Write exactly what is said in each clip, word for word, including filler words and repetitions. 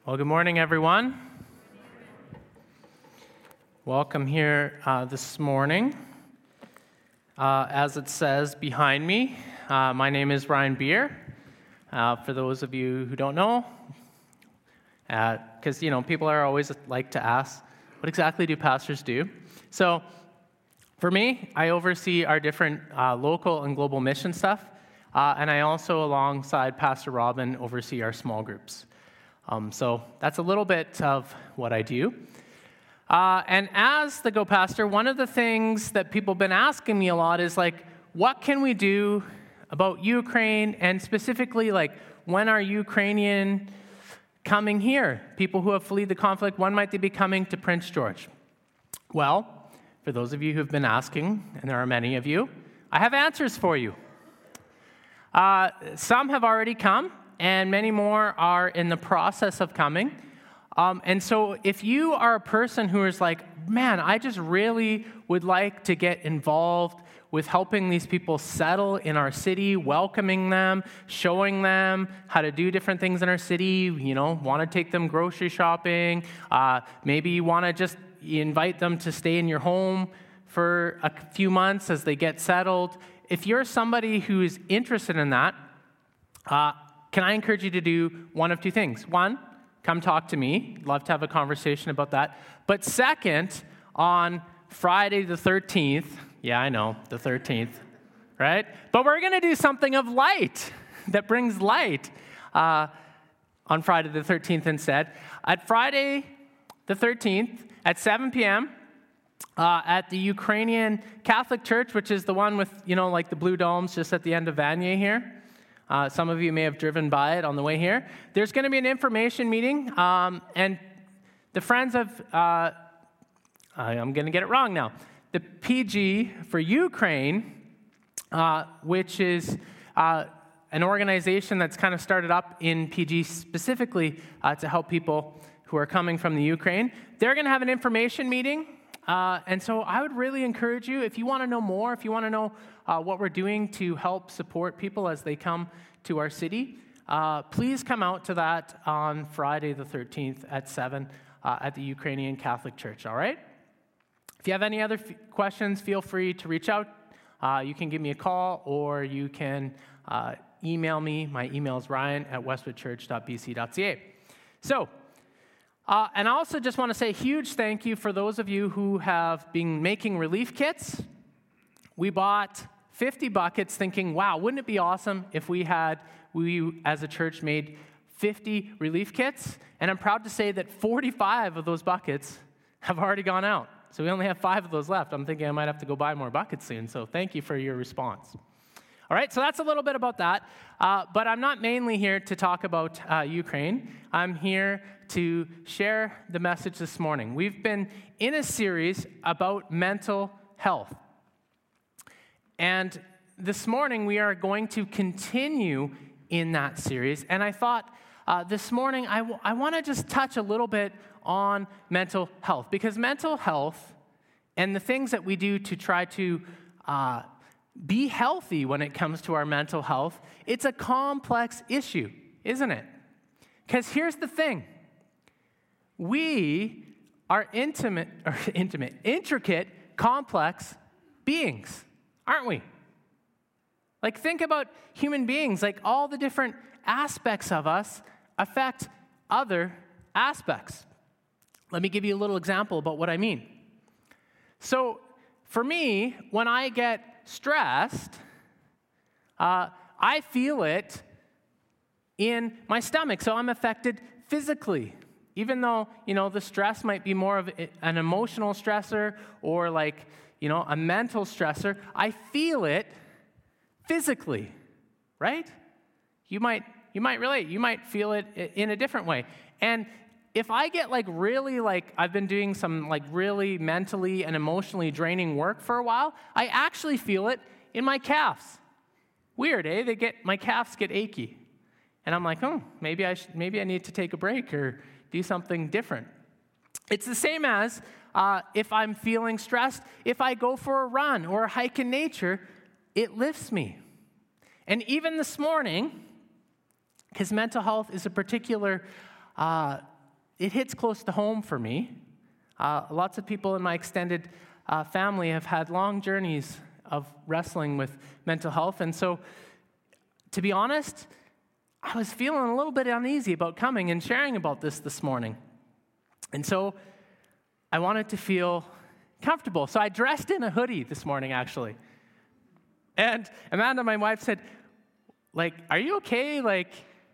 Well, good morning, everyone. Welcome here uh, this morning. Uh, as it says behind me, uh, my name is Ryan Beer. Uh, for those of you who don't know, because, uh, you know, people are always like to ask, what exactly do pastors do? So, for me, I oversee our different uh, local and global mission stuff, uh, and I also, alongside Pastor Robin, oversee our small groups. Um, so that's a little bit of what I do. Uh, and as the Go Pastor, one of the things that people have been asking me a lot is like, what can we do about Ukraine, and specifically, like, when are Ukrainian coming here? People who have fled the conflict, when might they be coming to Prince George? Well, for those of you who have been asking, and there are many of you, I have answers for you. Uh, some have already come, and many more are in the process of coming. Um, and so if you are a person who is like, man, I just really would like to get involved with helping these people settle in our city, welcoming them, showing them how to do different things in our city, you know, want to take them grocery shopping, uh, maybe you want to just invite them to stay in your home for a few months as they get settled. If you're somebody who is interested in that, uh, can I encourage you to do one of two things? One, come talk to me. Love to have a conversation about that. But second, on Friday the thirteenth, yeah, I know, the thirteenth, right? But we're going to do something of light that brings light uh, on Friday the thirteenth instead. At Friday the thirteenth at seven p.m., uh, at the Ukrainian Catholic Church, which is the one with, you know, like the blue domes just at the end of Vanier here. Uh, some of you may have driven by it on the way here. There's going to be an information meeting, um, and the Friends of, uh, I'm going to get it wrong now, the P G for Ukraine, uh, which is uh, an organization that's kind of started up in P G specifically uh, to help people who are coming from the Ukraine. They're going to have an information meeting, uh, and so I would really encourage you, if you want to know more, if you want to know Uh, what we're doing to help support people as they come to our city, uh, please come out to that on Friday the thirteenth at seven uh, at the Ukrainian Catholic Church, all right? If you have any other f- questions, feel free to reach out. Uh, you can give me a call, or you can uh, email me. My email is ryan at westwood church dot b c dot c a. So, uh, and I also just want to say a huge thank you for those of you who have been making relief kits. We bought fifty buckets thinking, wow, wouldn't it be awesome if we had, we as a church made fifty relief kits? And I'm proud to say that forty-five of those buckets have already gone out. So we only have five of those left. I'm thinking I might have to go buy more buckets soon. So thank you for your response. All right, so that's a little bit about that. Uh, but I'm not mainly here to talk about uh, Ukraine. I'm here to share the message this morning. We've been in a series about mental health. And this morning, we are going to continue in that series. And I thought uh, this morning, I, w- I want to just touch a little bit on mental health. Because mental health and the things that we do to try to uh, be healthy when it comes to our mental health, it's a complex issue, isn't it? Because here's the thing. We are intimate, or intimate, intricate, complex beings. Aren't we? Like, think about human beings. Like, all the different aspects of us affect other aspects. Let me give you a little example about what I mean. So, for me, when I get stressed, uh, I feel it in my stomach. So I'm affected physically. Even though, you know, the stress might be more of an emotional stressor or like, you know, a mental stressor, I feel it physically, right? You might you might relate. You might feel it in a different way. And if I get like really like, I've been doing some like really mentally and emotionally draining work for a while, I actually feel it in my calves. Weird, eh? They get, my calves get achy. And I'm like, oh, maybe I should, maybe I need to take a break or do something different. It's the same as uh, if I'm feeling stressed, if I go for a run or a hike in nature, it lifts me. And even this morning, because mental health is a particular uh, it hits close to home for me. Uh, lots of people in my extended uh, family have had long journeys of wrestling with mental health. And so, to be honest, I was feeling a little bit uneasy about coming and sharing about this this morning. And so I wanted to feel comfortable. So I dressed in a hoodie this morning, actually. And Amanda, my wife, said, like, are you okay? Like,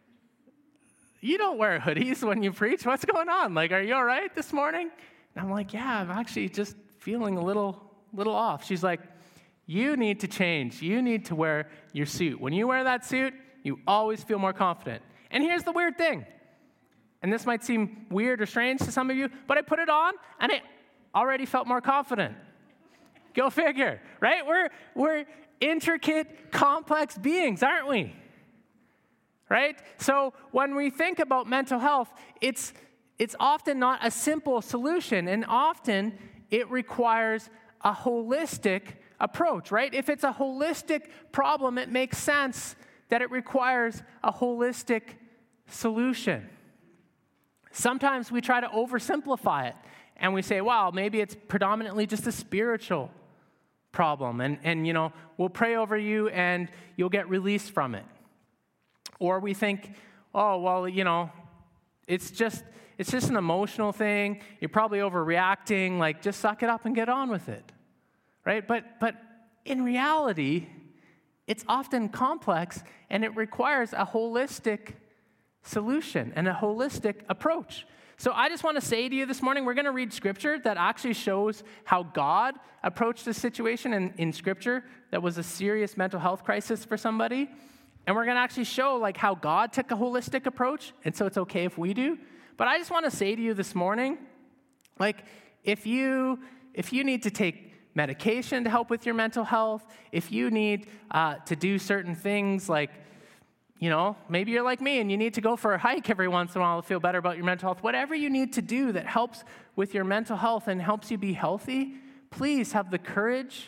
you don't wear hoodies when you preach. What's going on? Like, are you all right this morning? And I'm like, yeah, I'm actually just feeling a little, little off. She's like, you need to change. You need to wear your suit. When you wear that suit, you always feel more confident. And here's the weird thing. And this might seem weird or strange to some of you, but I put it on, and I already felt more confident. Go figure, right? We're, we're intricate, complex beings, aren't we? Right? So when we think about mental health, it's, it's often not a simple solution, and often it requires a holistic approach, right? If it's a holistic problem, it makes sense that it requires a holistic solution. Sometimes we try to oversimplify it, and we say, wow, maybe it's predominantly just a spiritual problem, and, and you know, we'll pray over you, and you'll get released from it. Or we think, oh, well, you know, it's just it's just an emotional thing. You're probably overreacting. Like, just suck it up and get on with it, right? But but in reality, it's often complex, and it requires a holistic solution and a holistic approach. So I just want to say to you this morning, we're going to read scripture that actually shows how God approached a situation in, in scripture that was a serious mental health crisis for somebody. And we're going to actually show like how God took a holistic approach, and so it's okay if we do. But I just want to say to you this morning, like if you if you need to take medication to help with your mental health, if you need uh, to do certain things like, you know, maybe you're like me and you need to go for a hike every once in a while to feel better about your mental health, whatever you need to do that helps with your mental health and helps you be healthy, please have the courage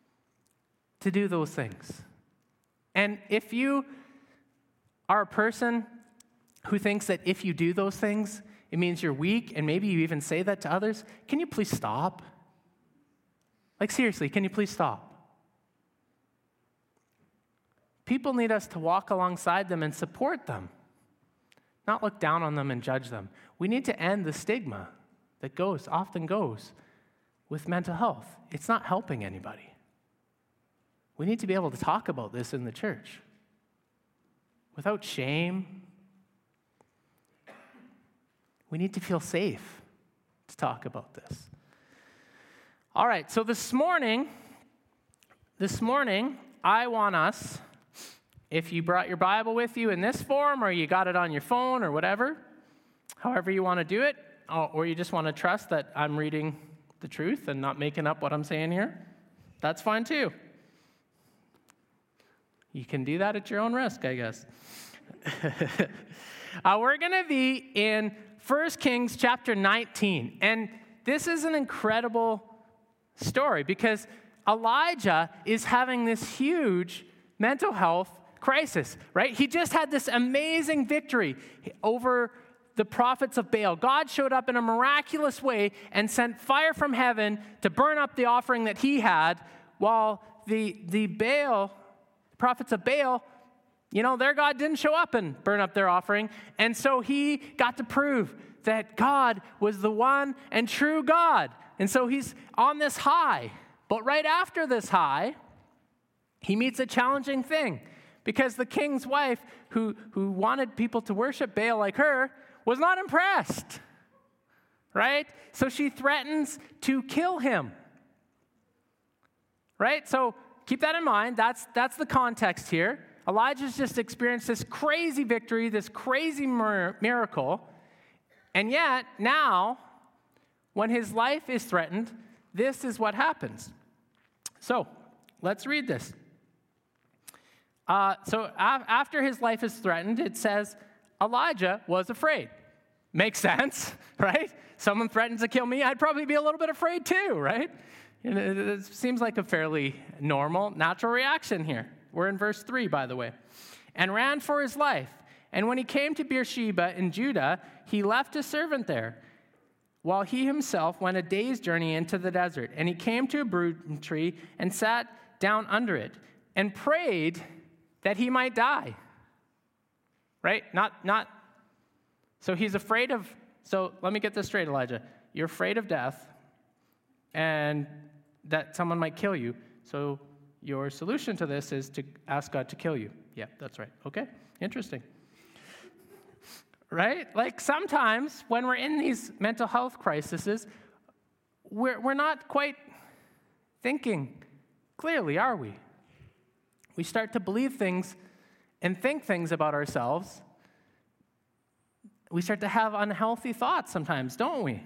to do those things. And if you are a person who thinks that if you do those things, it means you're weak, and maybe you even say that to others, can you please stop? Like, seriously, can you please stop? People need us to walk alongside them and support them, not look down on them and judge them. We need to end the stigma that goes, often goes, with mental health. It's not helping anybody. We need to be able to talk about this in the church without shame. We need to feel safe to talk about this. All right, so this morning, this morning, I want us, if you brought your Bible with you in this form, or you got it on your phone, or whatever, however you want to do it, or you just want to trust that I'm reading the truth and not making up what I'm saying here, that's fine too. You can do that at your own risk, I guess. uh, we're going to be in First Kings chapter nineteen, and this is an incredible story because Elijah is having this huge mental health crisis, right? He just had this amazing victory over the prophets of Baal. God showed up in a miraculous way and sent fire from heaven to burn up the offering that he had, while the, the Baal, prophets of Baal, you know, their God didn't show up and burn up their offering. And so he got to prove that God was the one and true God. And so he's on this high. But right after this high, he meets a challenging thing, because the king's wife, who, who wanted people to worship Baal like her, was not impressed, right? So she threatens to kill him, right? So keep that in mind. That's, that's the context here. Elijah's just experienced this crazy victory, this crazy mir- miracle, and yet now, when his life is threatened, this is what happens. So let's read this. Uh, so a- after his life is threatened, it says, Elijah was afraid. Makes sense, right? Someone threatens to kill me, I'd probably be a little bit afraid too, right? It, it, it seems like a fairly normal, natural reaction here. We're in verse three, by the way. And ran for his life, And when he came to Beersheba in Judah, he left his servant there, while he himself went a day's journey into the desert. And he came to a broom tree and sat down under it and prayed that he might die. Right? Not, not, so he's afraid of, so let me get this straight, Elijah. You're afraid of death and that someone might kill you. So your solution to this is to ask God to kill you. Yeah, that's right. Okay, interesting. Right? Like sometimes when we're in these mental health crises, we're, we're not quite thinking clearly, are we? We start to believe things and think things about ourselves. We start to have unhealthy thoughts sometimes, don't we?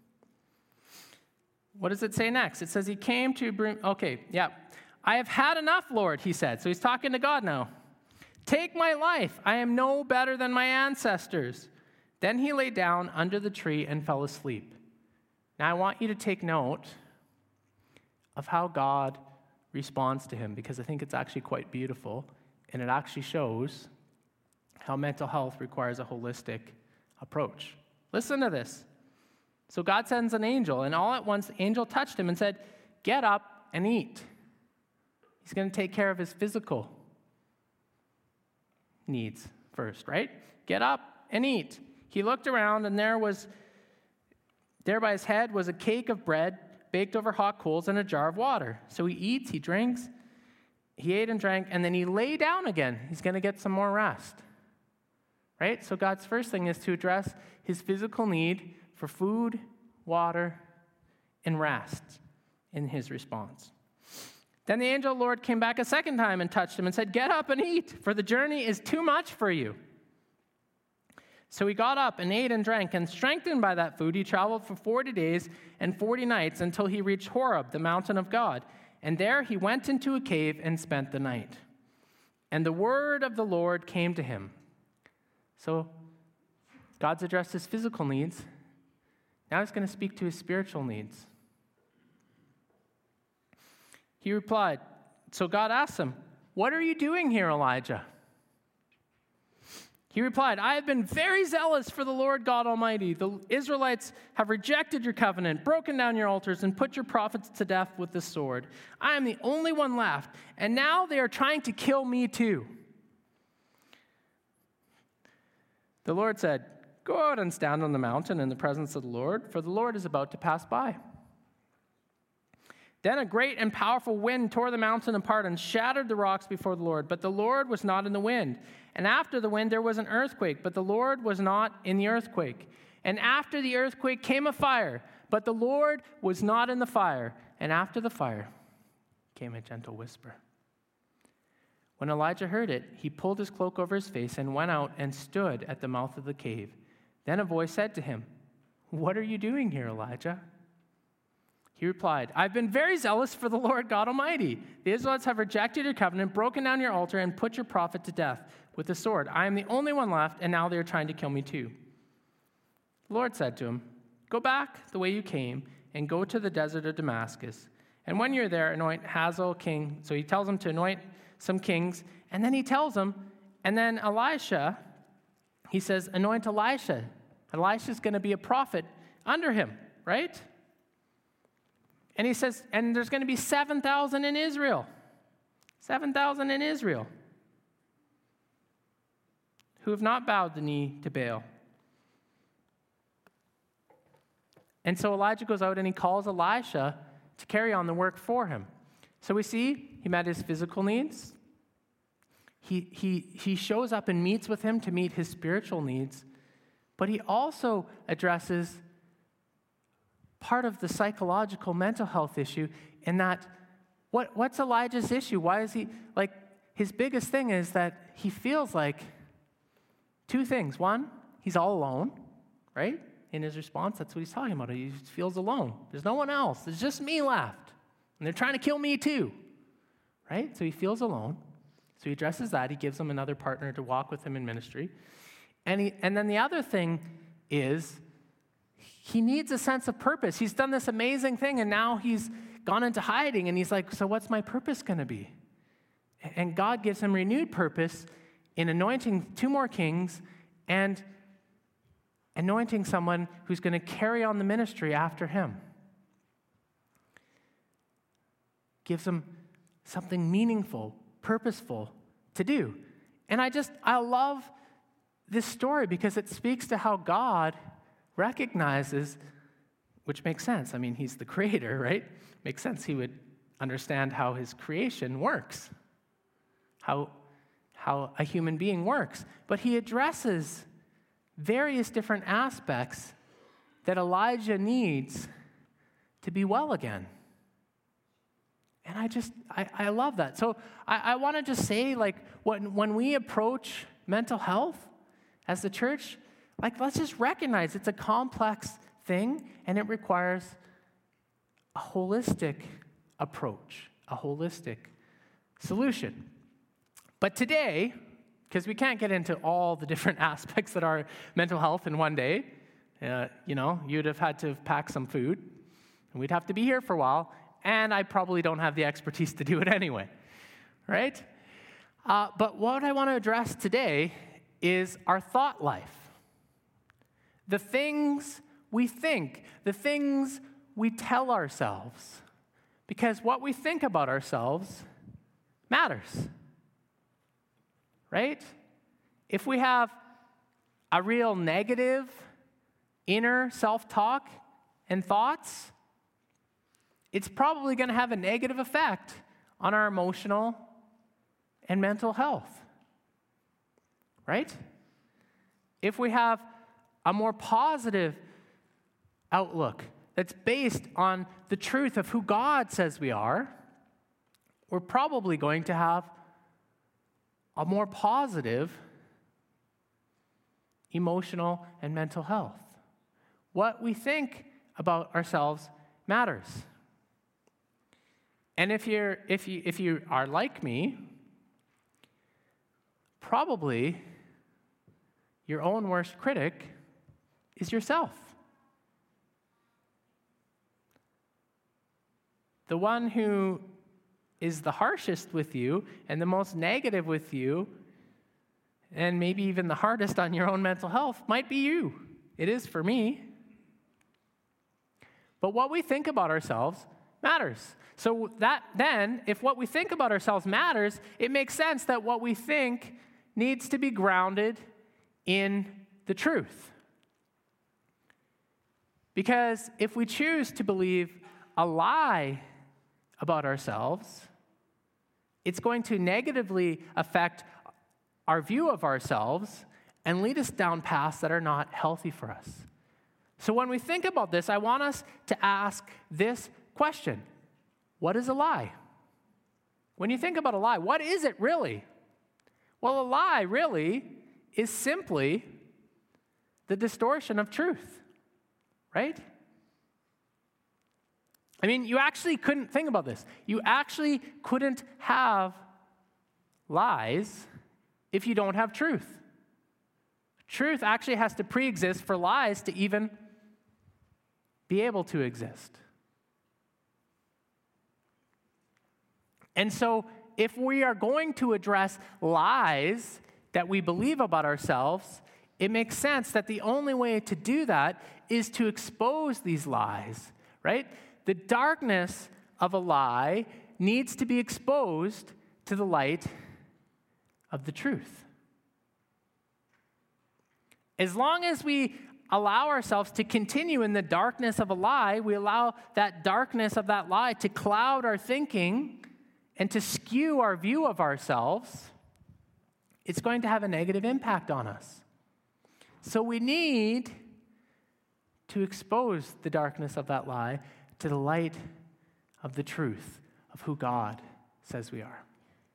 What does it say next? It says he came to, okay, yeah. I have had enough, Lord, he said. So he's talking to God now. Take my life. I am no better than my ancestors. Then he lay down under the tree and fell asleep. Now I want you to take note of how God responds to him, because I think it's actually quite beautiful, and it actually shows how mental health requires a holistic approach. Listen to this. So God sends an angel, and all at once the angel touched him and said, get up and eat. He's going to take care of his physical needs first, right? Get up and eat. He looked around, and there was, there by his head was a cake of bread baked over hot coals and a jar of water. So he eats, he drinks, he ate and drank, and then he lay down again. He's going to get some more rest, right? So God's first thing is to address his physical need for food, water, and rest in his response. Then the angel of the Lord came back a second time and touched him and said, get up and eat, for the journey is too much for you. So he got up and ate and drank, and strengthened by that food, he traveled for forty days and forty nights until he reached Horeb, the mountain of God. And there he went into a cave and spent the night. And the word of the Lord came to him. So God's addressed his physical needs. Now he's going to speak to his spiritual needs. He replied, so God asked him, what are you doing here, Elijah? He replied, I have been very zealous for the Lord God Almighty. The Israelites have rejected your covenant, broken down your altars, and put your prophets to death with the sword. I am the only one left, and now they are trying to kill me too. The Lord said, go out and stand on the mountain in the presence of the Lord, for the Lord is about to pass by. Then a great and powerful wind tore the mountain apart and shattered the rocks before the Lord. But the Lord was not in the wind. And after the wind there was an earthquake, but the Lord was not in the earthquake. And after the earthquake came a fire, but the Lord was not in the fire. And after the fire came a gentle whisper. When Elijah heard it, he pulled his cloak over his face and went out and stood at the mouth of the cave. Then a voice said to him, what are you doing here, Elijah? He replied, I've been very zealous for the Lord God Almighty. The Israelites have rejected your covenant, broken down your altar, and put your prophet to death with the sword. I am the only one left, and now they are trying to kill me too. The Lord said to him, go back the way you came, and go to the desert of Damascus. And when you're there, anoint Hazael king. So he tells him to anoint some kings, and then he tells him, and then Elisha, he says, anoint Elisha. Elisha's going to be a prophet under him, right? And he says, and there's going to be seven thousand in Israel. seven thousand in Israel who have not bowed the knee to Baal. And so Elijah goes out and he calls Elisha to carry on the work for him. So we see he met his physical needs. He, he, he shows up and meets with him to meet his spiritual needs. But he also addresses part of the psychological mental health issue in that what, what's Elijah's issue? Why is he, like, his biggest thing is that he feels like two things. One, he's all alone, right? In his response, that's what he's talking about. He feels alone. There's no one else. There's just me left. And they're trying to kill me too, right? So he feels alone. So he addresses that. He gives him another partner to walk with him in ministry. And, he, and then the other thing is he needs a sense of purpose. He's done this amazing thing, and now he's gone into hiding, and he's like, so what's my purpose going to be? And God gives him renewed purpose in anointing two more kings and anointing someone who's going to carry on the ministry after him. Gives them something meaningful, purposeful to do. And I just, I love this story because it speaks to how God recognizes, which makes sense. I mean, he's the creator, right? Makes sense he would understand how his creation works, how, how a human being works. But he addresses various different aspects that Elijah needs to be well again. And I just, I, I love that. So I, I want to just say, like, when, when we approach mental health as the church, like, let's just recognize it's a complex thing, and it requires a holistic approach, a holistic solution. But today, because we can't get into all the different aspects that are mental health in one day, uh, you know, you'd have had to pack some food, and we'd have to be here for a while, and I probably don't have the expertise to do it anyway, right? Uh, but what I want to address today is our thought life. The things we think, the things we tell ourselves. Because what we think about ourselves matters, right? If we have a real negative inner self-talk and thoughts, it's probably going to have a negative effect on our emotional and mental health, right? If we have a more positive outlook that's based on the truth of who God says we are, we're probably going to have a more positive emotional and mental health. What we think about ourselves matters. And if you're if you if you are like me, probably your own worst critic is yourself. The one who is the harshest with you and the most negative with you, and maybe even the hardest on your own mental health, might be you. It is for me. But what we think about ourselves matters. So that then, if what we think about ourselves matters, it makes sense that what we think needs to be grounded in the truth. Because if we choose to believe a lie about ourselves, it's going to negatively affect our view of ourselves and lead us down paths that are not healthy for us. So when we think about this, I want us to ask this question: what is a lie? When you think about a lie, what is it really? Well, a lie really is simply the distortion of truth, right? I mean, you actually couldn't think about this. You actually couldn't have lies if you don't have truth. Truth actually has to pre-exist for lies to even be able to exist. And so, if we are going to address lies that we believe about ourselves, it makes sense that the only way to do that is to expose these lies, right? The darkness of a lie needs to be exposed to the light of the truth. As long as we allow ourselves to continue in the darkness of a lie, we allow that darkness of that lie to cloud our thinking and to skew our view of ourselves, it's going to have a negative impact on us. So we need to expose the darkness of that lie to the light of the truth of who God says we are.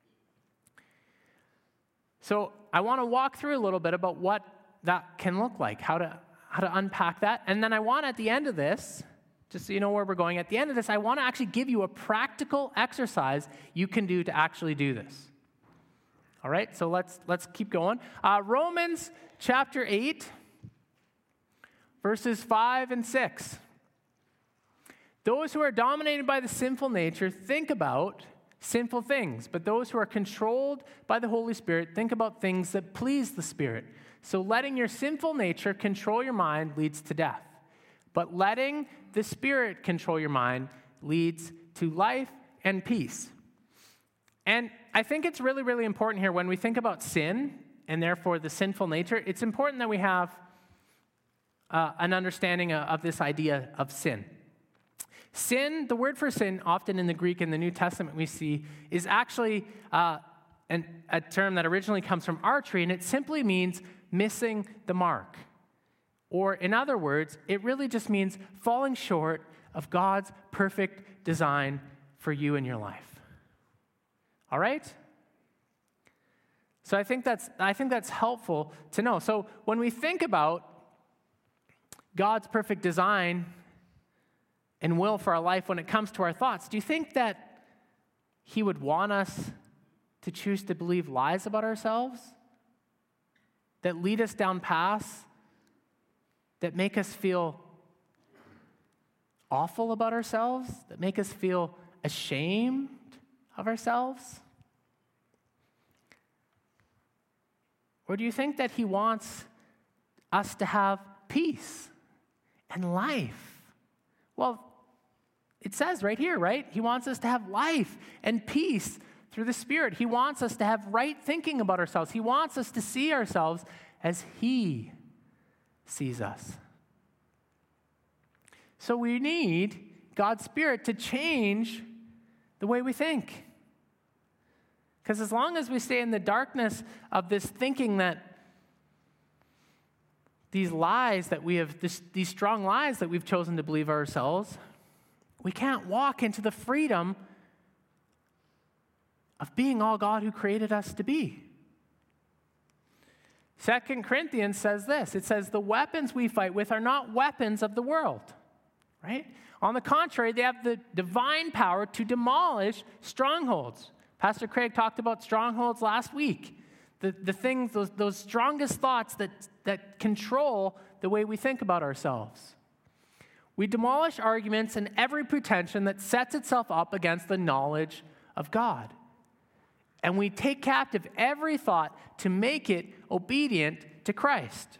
So I want to walk through a little bit about what that can look like, how to how to unpack that. And then I want at the end of this, just so you know where we're going, at the end of this, I want to actually give you a practical exercise you can do to actually do this. All right, so let's let's keep going. Uh, Romans chapter eight, verses five and six. Those who are dominated by the sinful nature think about sinful things, but those who are controlled by the Holy Spirit think about things that please the Spirit. So letting your sinful nature control your mind leads to death, but letting the Spirit control your mind leads to life and peace. And I think it's really, really important here when we think about sin and therefore the sinful nature, it's important that we have uh, an understanding of, of this idea of sin. Sin, the word for sin, often in the Greek in the New Testament we see, is actually uh, an, a term that originally comes from archery, and it simply means missing the mark. Or in other words, it really just means falling short of God's perfect design for you in your life. All right? So I think that's I think that's helpful to know. So when we think about God's perfect design and will for our life when it comes to our thoughts, do you think that he would want us to choose to believe lies about ourselves that lead us down paths that make us feel awful about ourselves, that make us feel ashamed of ourselves? Or do you think that he wants us to have peace and life? Well, it says right here, right? He wants us to have life and peace through the Spirit. He wants us to have right thinking about ourselves. He wants us to see ourselves as he sees us. So we need God's Spirit to change the way we think. Because as long as we stay in the darkness of this thinking that these lies that we have, this, these strong lies that we've chosen to believe ourselves, we can't walk into the freedom of being all God who created us to be. Second Corinthians says this. It says, the weapons we fight with are not weapons of the world, right? On the contrary, they have the divine power to demolish strongholds. Pastor Craig talked about strongholds last week. The, the things, those, those strongest thoughts that, that control the way we think about ourselves. We demolish arguments and every pretension that sets itself up against the knowledge of God. And we take captive every thought to make it obedient to Christ.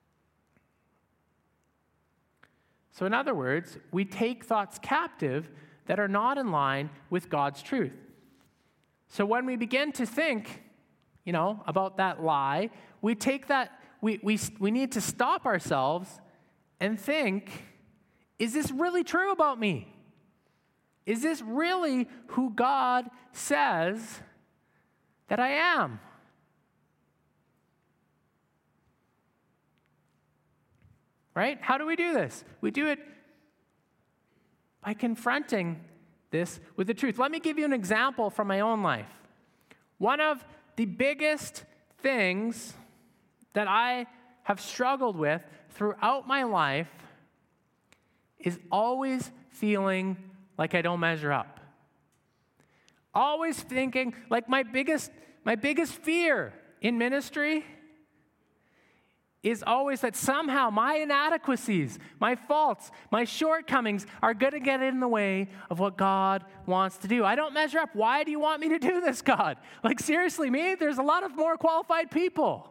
So in other words, we take thoughts captive that are not in line with God's truth. So when we begin to think, you know, about that lie, we take that, we, we, we need to stop ourselves and think, is this really true about me? Is this really who God says that I am? Right? How do we do this? We do it by confronting this with the truth. Let me give you an example from my own life. One of the biggest things that I have struggled with throughout my life is always feeling like I don't measure up. Always thinking, like my biggest, my biggest fear in ministry is always that somehow my inadequacies, my faults, my shortcomings are going to get in the way of what God wants to do. I don't measure up. Why do you want me to do this, God? Like, seriously, me? There's a lot of more qualified people.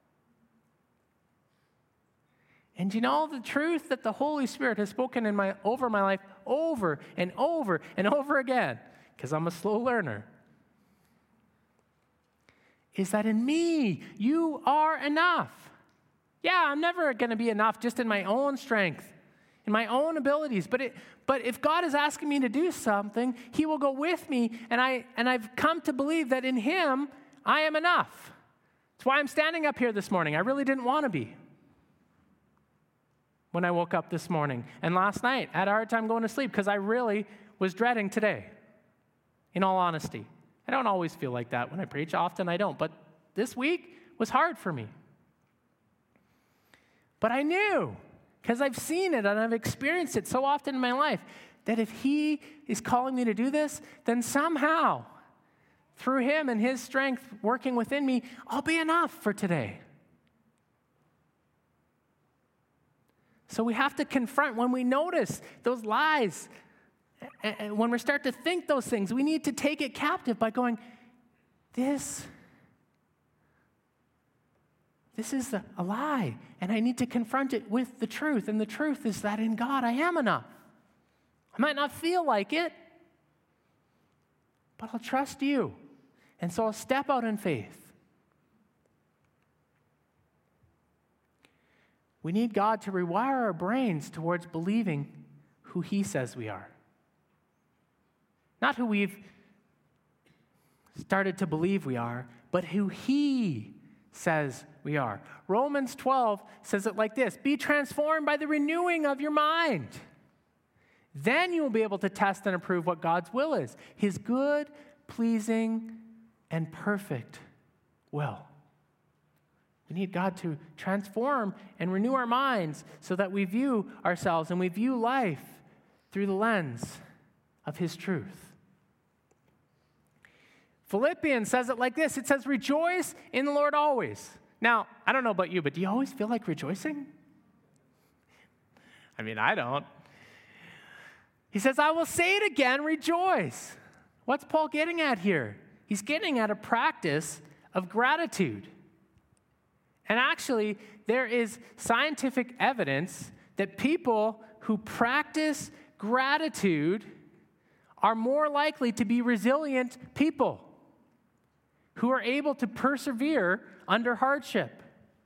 And you know, the truth that the Holy Spirit has spoken in my over my life over and over and over again, because I'm a slow learner, is that in me, you are enough. Yeah, I'm never going to be enough just in my own strength, in my own abilities. But it, but if God is asking me to do something, he will go with me, and, I, and I've come to believe that in him, I am enough. That's why I'm standing up here this morning. I really didn't want to be when I woke up this morning. And last night, I had a hard time going to sleep because I really was dreading today, in all honesty. I don't always feel like that when I preach. Often I don't. But this week was hard for me. But I knew, because I've seen it and I've experienced it so often in my life, that if he is calling me to do this, then somehow, through him and his strength working within me, I'll be enough for today. So we have to confront when we notice those lies And when we start to think those things, we need to take it captive by going, this, this is a, a lie, and I need to confront it with the truth. And the truth is that in God I am enough. I might not feel like it, but I'll trust you. And so I'll step out in faith. We need God to rewire our brains towards believing who he says we are. Not who we've started to believe we are, but who he says we are. Romans twelve says it like this: be transformed by the renewing of your mind. Then you will be able to test and approve what God's will is, his good, pleasing, and perfect will. We need God to transform and renew our minds so that we view ourselves and we view life through the lens of his truth. Philippians says it like this. It says, rejoice in the Lord always. Now, I don't know about you, but do you always feel like rejoicing? I mean, I don't. He says, I will say it again, rejoice. What's Paul getting at here? He's getting at a practice of gratitude. And actually, there is scientific evidence that people who practice gratitude are more likely to be resilient people who are able to persevere under hardship.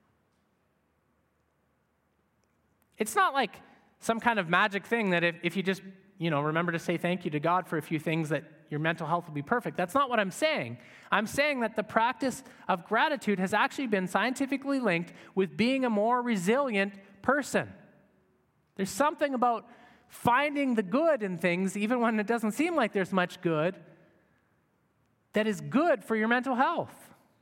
It's not like some kind of magic thing that if, if you just, you know, remember to say thank you to God for a few things that your mental health will be perfect. That's not what I'm saying. I'm saying that the practice of gratitude has actually been scientifically linked with being a more resilient person. There's something about finding the good in things, even when it doesn't seem like there's much good, that is good for your mental health.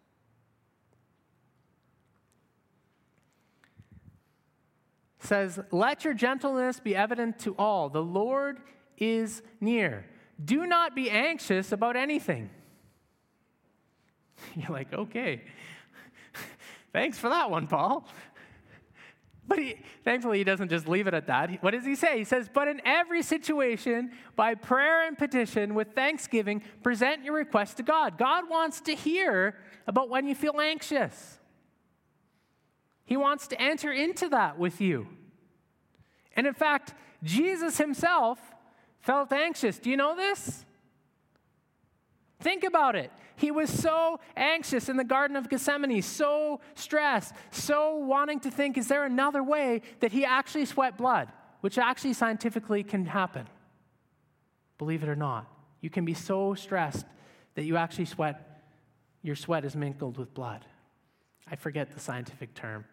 It says, let your gentleness be evident to all. The Lord is near. Do not be anxious about anything. You're like, okay. Thanks for that one, Paul. But he, thankfully, he doesn't just leave it at that. What does he say? He says, but in every situation, by prayer and petition, with thanksgiving, present your request to God. God wants to hear about when you feel anxious. He wants to enter into that with you. And in fact, Jesus himself felt anxious. Do you know this? Think about it. He was so anxious in the Garden of Gethsemane, so stressed, so wanting to think, is there another way, that he actually sweat blood, which actually scientifically can happen. Believe it or not. You can be so stressed that you actually sweat, your sweat is mingled with blood. I forget the scientific term.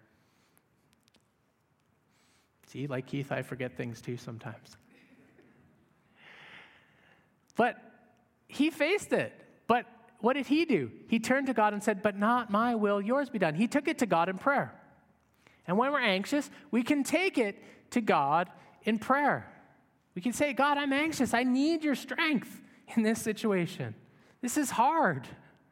See, like Keith, I forget things too sometimes. But he faced it. But what did he do? He turned to God and said, but not my will, yours be done. He took it to God in prayer. And when we're anxious, we can take it to God in prayer. We can say, God, I'm anxious. I need your strength in this situation. This is hard.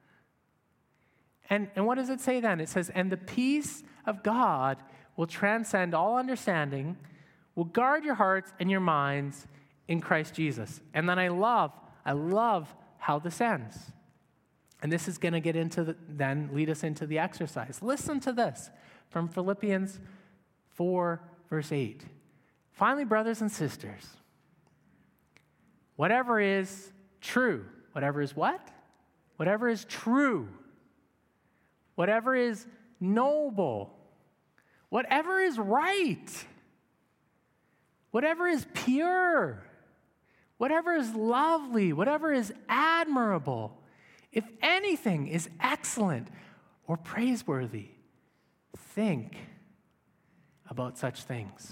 And, and what does it say then? It says, and the peace of God will transcend all understanding, will guard your hearts and your minds in Christ Jesus. And then I love, I love how this ends. And this is going to get into the, then lead us into the exercise. Listen to this from Philippians four, verse eight. Finally, brothers and sisters, whatever is true, whatever is what? Whatever is true, whatever is noble, whatever is right, whatever is pure, whatever is lovely, whatever is admirable, if anything is excellent or praiseworthy, think about such things.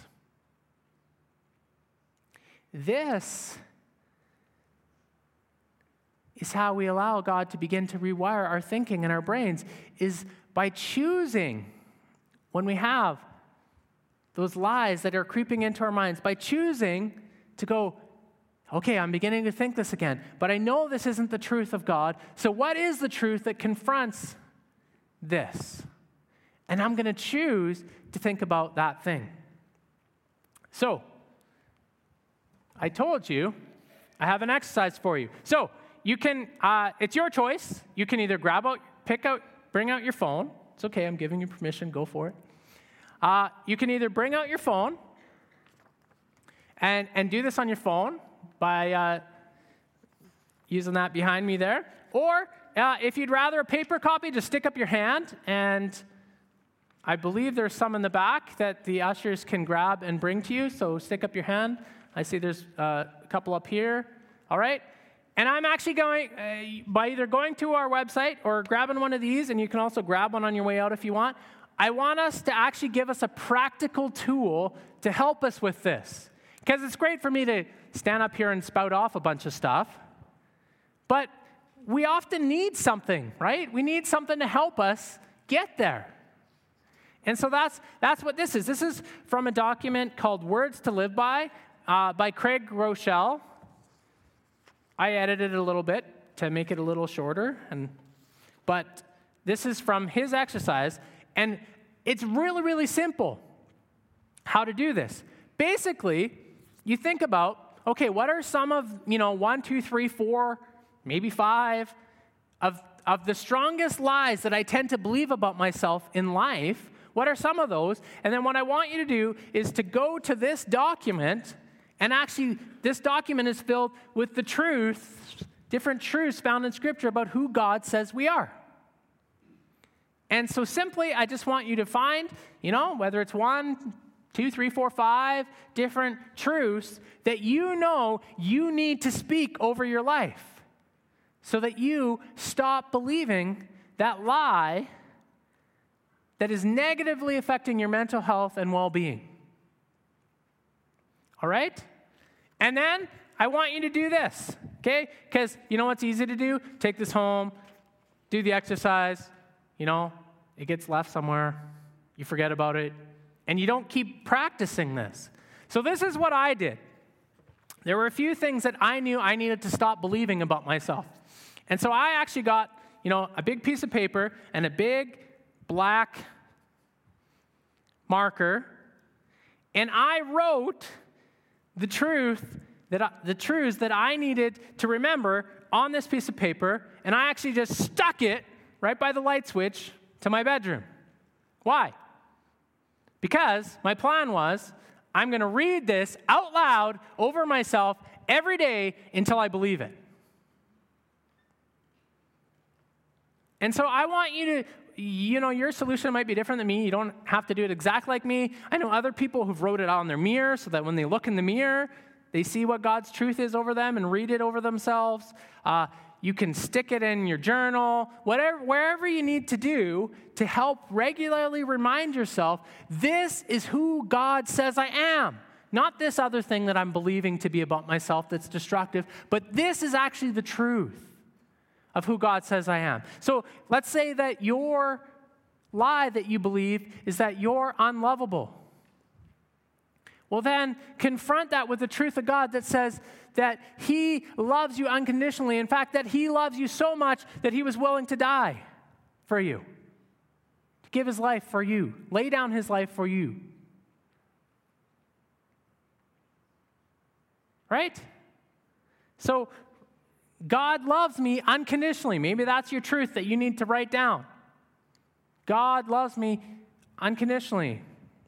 This is how we allow God to begin to rewire our thinking and our brains, is by choosing, when we have those lies that are creeping into our minds, by choosing to go, okay, I'm beginning to think this again, but I know this isn't the truth of God, so what is the truth that confronts this? And I'm going to choose to think about that thing. So, I told you I have an exercise for you. So you can, uh, it's your choice. You can either grab out, pick out, bring out your phone. It's okay, I'm giving you permission, go for it. Uh, you can either bring out your phone and, and do this on your phone by uh, using that behind me there. Or uh, if you'd rather a paper copy, just stick up your hand, and I believe there's some in the back that the ushers can grab and bring to you, so stick up your hand. I see there's uh, a couple up here. All right? And I'm actually going, uh, by either going to our website or grabbing one of these, and you can also grab one on your way out if you want, I want us to actually give us a practical tool to help us with this. Because it's great for me to stand up here and spout off a bunch of stuff, but we often need something, right? We need something to help us get there. And so that's, that's what this is. This is from a document called Words to Live By, uh, by Craig Groeschel. I edited it a little bit to make it a little shorter, and but this is from his exercise, and it's really, really simple how to do this. Basically, you think about, okay, what are some of, you know, one, two, three, four, maybe five of, of the strongest lies that I tend to believe about myself in life? What are some of those? And then what I want you to do is to go to this document. And actually, this document is filled with the truths, different truths found in Scripture about who God says we are. And so simply, I just want you to find, you know, whether it's one, two, three, four, five different truths that you know you need to speak over your life so that you stop believing that lie that is negatively affecting your mental health and well-being. All right? And then I want you to do this, okay? Because you know what's easy to do? Take this home, do the exercise, you know, it gets left somewhere, you forget about it, and you don't keep practicing this. So this is what I did. There were a few things that I knew I needed to stop believing about myself. And so I actually got, you know, a big piece of paper and a big black marker, and I wrote the truth that I, the truths that I needed to remember on this piece of paper, and I actually just stuck it right by the light switch to my bedroom. Why? Because my plan was I'm going to read this out loud over myself every day until I believe it. And so I want you to, you know, your solution might be different than me. You don't have to do it exactly like me. I know other people who've wrote it on their mirror so that when they look in the mirror, they see what God's truth is over them and read it over themselves. Uh, you can stick it in your journal, whatever, wherever you need to do to help regularly remind yourself, this is who God says I am. Not this other thing that I'm believing to be about myself that's destructive, but this is actually the truth of who God says I am. So let's say that your lie that you believe is that you're unlovable. Well, then confront that with the truth of God that says that He loves you unconditionally. In fact, that He loves you so much that He was willing to die for you, to give His life for you, lay down His life for you. Right? So, God loves me unconditionally. Maybe that's your truth that you need to write down. God loves me unconditionally.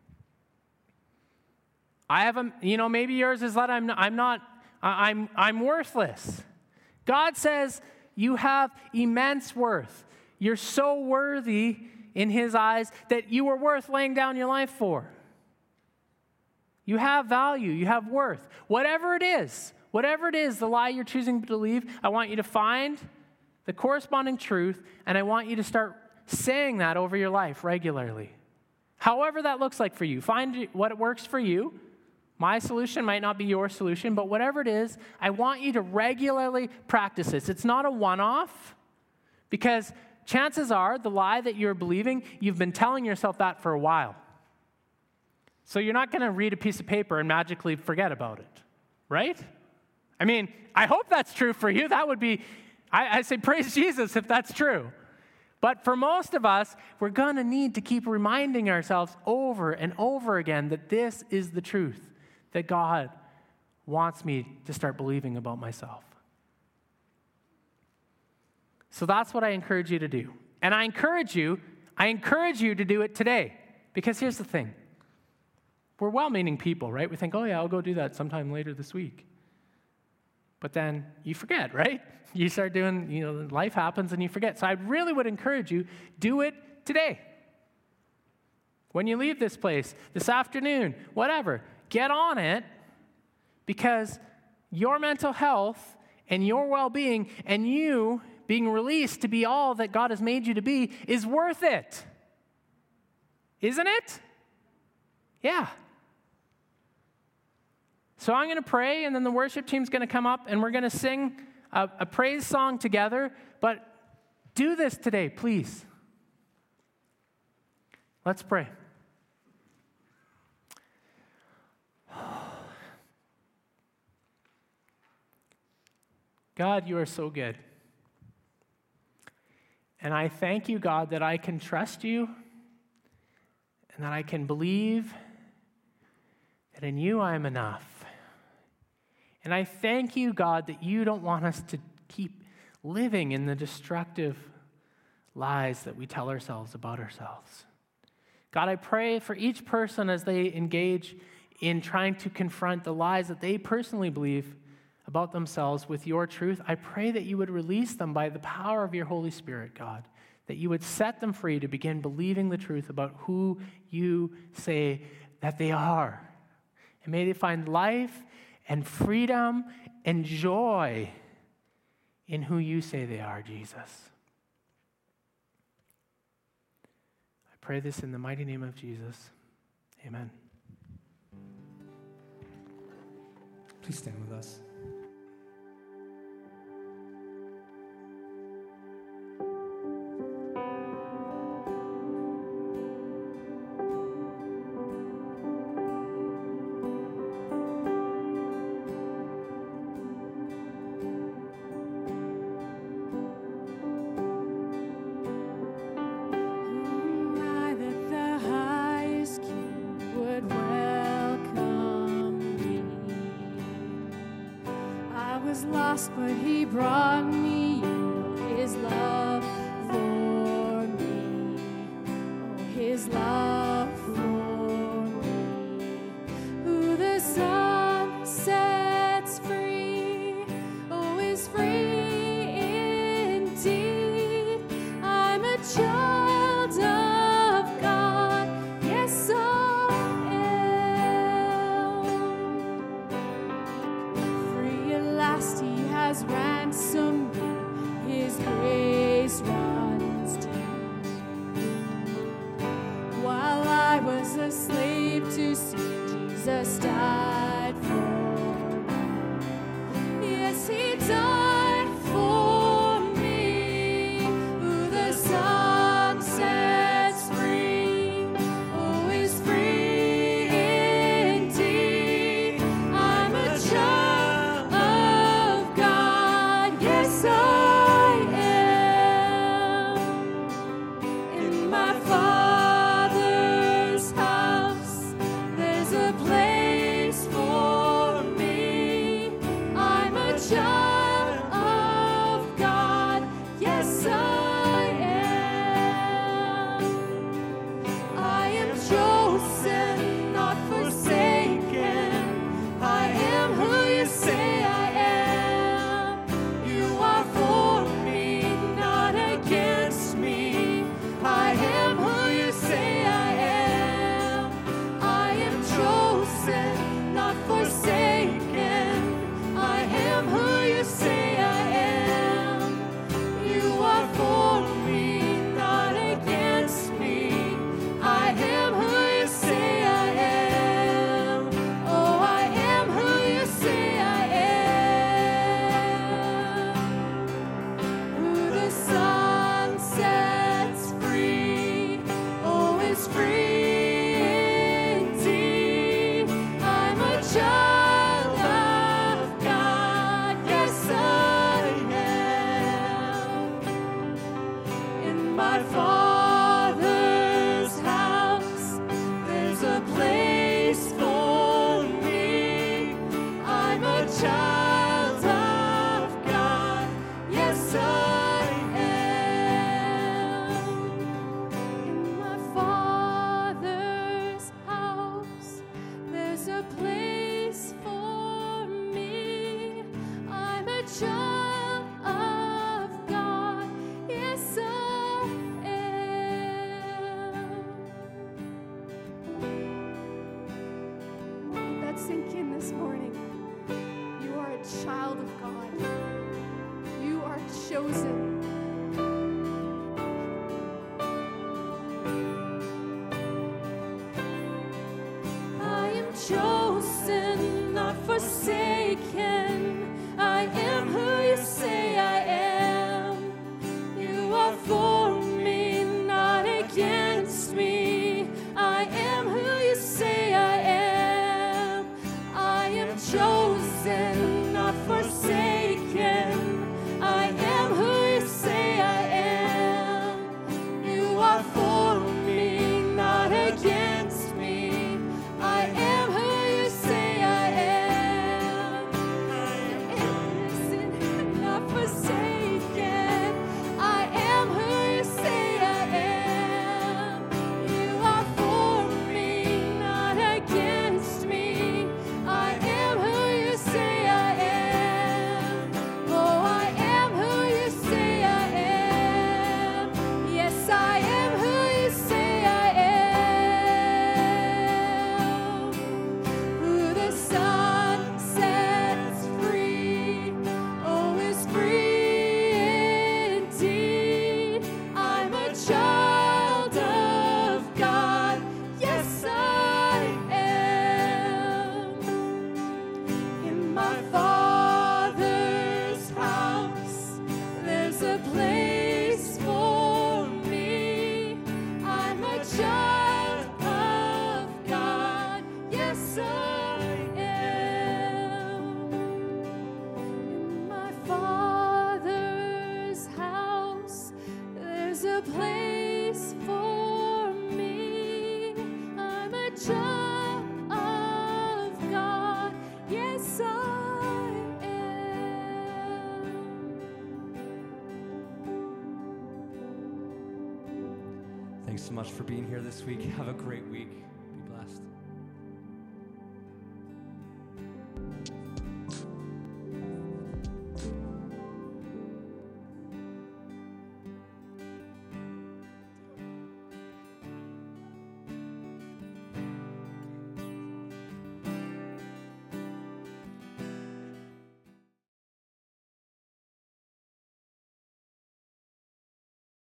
I have a, you know, maybe yours is that I'm not, I'm not, I'm, I'm worthless. God says you have immense worth. You're so worthy in His eyes that you are worth laying down your life for. You have value. You have worth. Whatever it is, whatever it is, the lie you're choosing to believe, I want you to find the corresponding truth, and I want you to start saying that over your life regularly. However that looks like for you. Find what works for you. My solution might not be your solution, but whatever it is, I want you to regularly practice this. It's not a one-off, because chances are the lie that you're believing, you've been telling yourself that for a while. So you're not going to read a piece of paper and magically forget about it, right? I mean, I hope that's true for you. That would be, I, I say praise Jesus if that's true. But for most of us, we're going to need to keep reminding ourselves over and over again that this is the truth that God wants me to start believing about myself. So that's what I encourage you to do. And I encourage you, I encourage you to do it today. Because here's the thing. We're well-meaning people, right? We think, oh yeah, I'll go do that sometime later this week. But then you forget, right? You start doing, you know, life happens and you forget. So I really would encourage you, do it today. When you leave this place, this afternoon, whatever, get on it, because your mental health and your well-being and you being released to be all that God has made you to be is worth it. Isn't it? Yeah. So I'm going to pray, and then the worship team's going to come up, and we're going to sing a, a praise song together. But do this today, please. Let's pray. God, you are so good. And I thank you, God, that I can trust you and that I can believe that in you I am enough. And I thank you, God, that you don't want us to keep living in the destructive lies that we tell ourselves about ourselves. God, I pray for each person as they engage in trying to confront the lies that they personally believe about themselves with your truth. I pray that you would release them by the power of your Holy Spirit, God, that you would set them free to begin believing the truth about who you say that they are. And may they find life and freedom and joy in who you say they are, Jesus. I pray this in the mighty name of Jesus. Amen. Please stand with us. Lost, but he brought me in. His love for me, oh, his love for me. Who the sun sets free, oh, is free indeed. I'm a child of God, yes I am. Free at last, he has ransomed me, his grace runs deep. While I was a slave to sin, Jesus died for me. Yes, he died for me. Who the Son sets free, oh, is free indeed. I'm a child. Father's house, there's a place for there's a place for me. I'm a child of God. Yes, I am. Let that sink in this morning. You are a child of God. You are chosen. I am chosen, not forsaken. I am who you say I am. You are for me, not against me. I am who you say I am. I am chosen, not forsaken. I am who you say I am. You are for me, not against me. I am who you say I am. I am innocent, not forsaken. I am who you say I am. You are for me, not against me. I am who you say I am. Oh, I am who you say I am. Yes, I am who you say I am. Who the Son sets free, oh, is free indeed. I'm a child of God. Yes, I am. In my Father's house, there's a place for me. I'm a child of God. Yes, I am. In my Father's house, there's a place for me. I'm a child of God. Yes, I am. Thanks so much for being here this week. Have a great week.